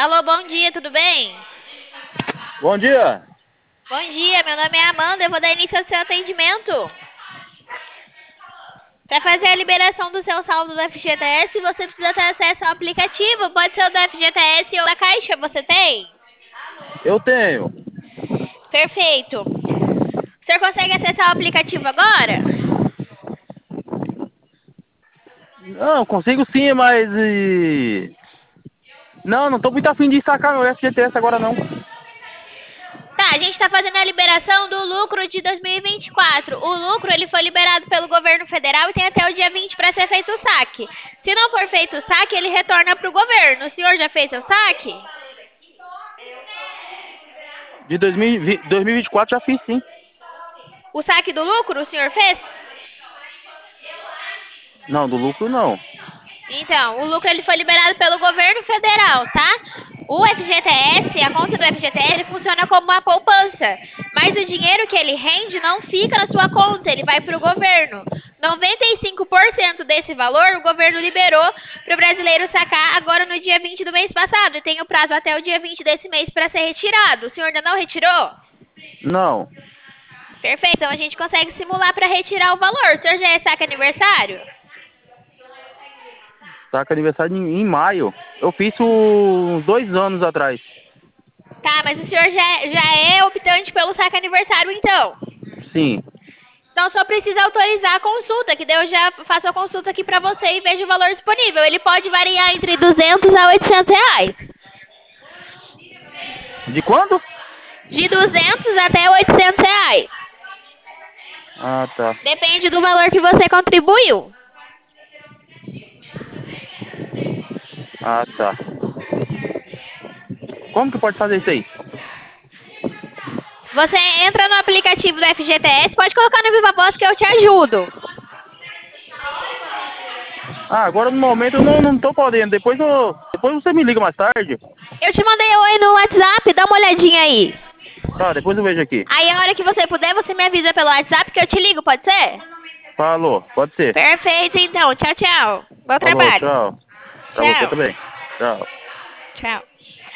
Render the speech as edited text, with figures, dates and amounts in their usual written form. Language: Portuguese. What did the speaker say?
Alô, bom dia, tudo bem? Bom dia. Bom dia, meu nome é Amanda, eu vou dar início ao seu atendimento. Para fazer a liberação do seu saldo do FGTS, você precisa ter acesso ao aplicativo. Pode ser o do FGTS ou da Caixa, você tem? Eu tenho. Perfeito. O senhor consegue acessar o aplicativo agora? Não, consigo sim, mas. Não tô muito afim de sacar meu FGTS agora não. Tá, a gente está fazendo a liberação do lucro de 2024. O lucro ele foi liberado pelo governo federal e tem até o dia 20 para ser feito o saque. Se não for feito o saque, ele retorna para o governo. O senhor já fez seu saque? De 2024 já fiz sim. O saque do lucro o senhor fez? Não, do lucro não. Então, o lucro ele foi liberado pelo governo federal, tá? O FGTS, a conta do FGTS, ele funciona como uma poupança, mas o dinheiro que ele rende não fica na sua conta, ele vai para o governo. 95% desse valor o governo liberou para o brasileiro sacar agora no dia 20 do mês passado e tem o prazo até o dia 20 desse mês para ser retirado. O senhor ainda não retirou? Não. Perfeito, então a gente consegue simular para retirar o valor. O senhor já é saca aniversário? Saca aniversário em maio. Eu fiz isso uns 2 anos atrás. Tá, mas o senhor já é optante pelo saque aniversário, então. Sim. Então só precisa autorizar a consulta, que daí eu já faço a consulta aqui pra você e vejo o valor disponível. Ele pode variar entre 200 a 800 reais. De quanto? De 200 até 800 reais. Ah, tá. Depende do valor que você contribuiu. Ah, tá. Como que pode fazer isso aí? Você entra no aplicativo do FGTS, pode colocar no Viva Voz que eu te ajudo. Ah, agora no momento eu não tô podendo. Depois você me liga mais tarde. Eu te mandei oi no WhatsApp, dá uma olhadinha aí. Tá, depois eu vejo aqui. Aí a hora que você puder, você me avisa pelo WhatsApp que eu te ligo, pode ser? Falou, pode ser. Perfeito, então. Tchau, tchau. Bom Falou, trabalho. tchau. Pra você Tchau. também. Tchau. Tchau.